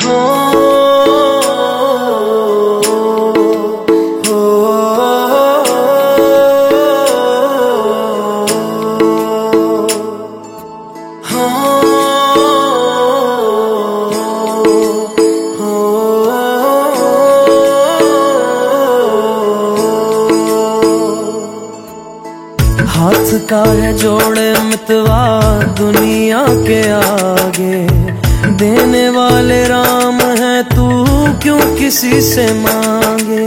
हाथ का है जोड़े मितवा दुनिया के आगे, देने वाले राम है तू क्यों किसी से मांगे।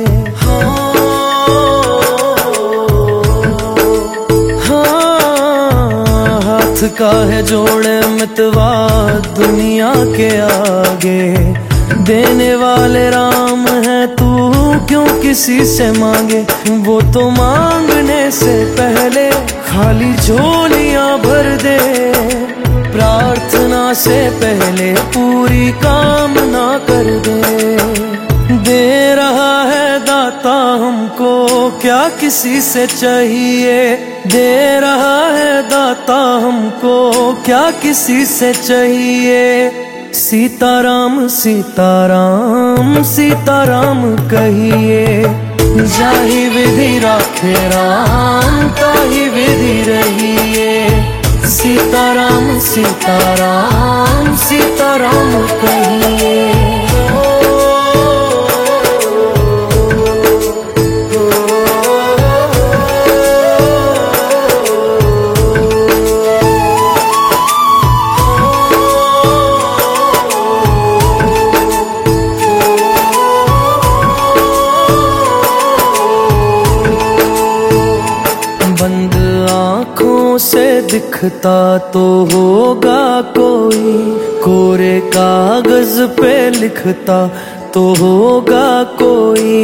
हाँ, हाथ का है जोड़े मितवा दुनिया के आगे, देने वाले राम है तू क्यों किसी से मांगे। वो तो मांगने से पहले खाली झोलियां भर दे, प्रार्थना से पहले पूरी कामना कर दे रहा है दाता हमको क्या किसी से चाहिए, दे रहा है दाता हमको क्या किसी से चाहिए। सीताराम सीताराम सीताराम कहिए, जाहि विधि राखे राम ताहि विधि रहिए। सीताराम सीताराम सीताराम कहिए। बंद आँखों से दिखता तो होगा कोई, कोरे कागज पे लिखता तो होगा कोई।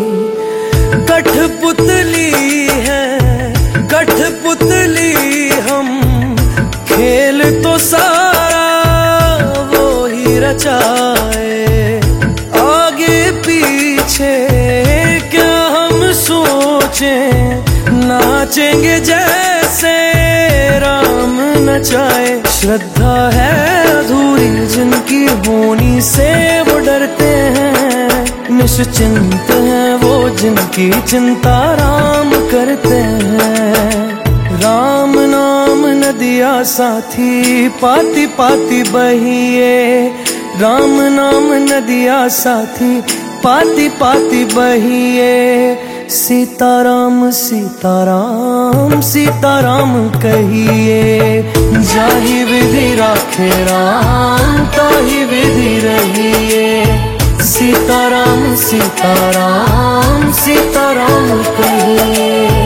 कठपुतली है कठपुतली हम, खेल तो सारा वो ही रचाए। आगे पीछे क्या हम सोचें, नाचेंगे जैसे राम नचाए। श्रद्धा है अधूरी जिनकी होनी से वो डरते हैं, निश्चिंत हैं वो जिनकी चिंता राम करते हैं। राम नाम नदिया साथी पाती पाती बहिए, राम नाम नदिया साथी पाती पाती बहिए। सीताराम सीताराम सीताराम कहिए, जाहि विधि राखे राम ताहि विधि रहिए। सीताराम सीताराम सीताराम कहिए।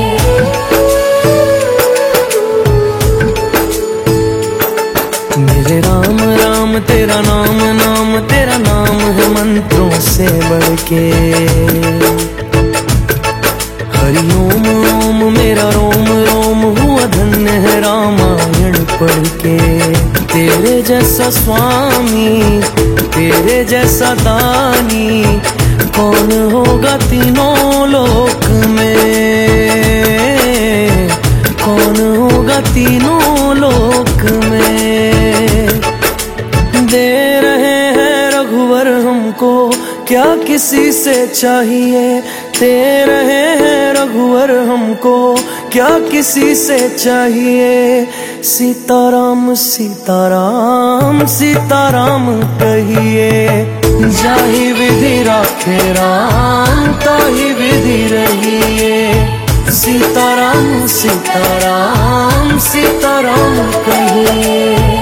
मेरे राम राम तेरा नाम, नाम तेरा नाम है मंत्रों से बढ़ के। हरि ओम ओम मेरा रोम रोम हुआ धन्य है रामायण पढ़ के। तेरे जैसा स्वामी तेरे जैसा दानी कौन होगा तीनों लोक में, कौन होगा तीनों लोक में। दे रहे हैं रघुवर हमको क्या किसी से चाहिए, दे रहे हैं रघुवर हमको क्या किसी से चाहिए। सीताराम सीताराम सीताराम कहिए, जाहि विधि राखे राम ताहि विधि रहिए। सीताराम सीताराम सीताराम कहिए।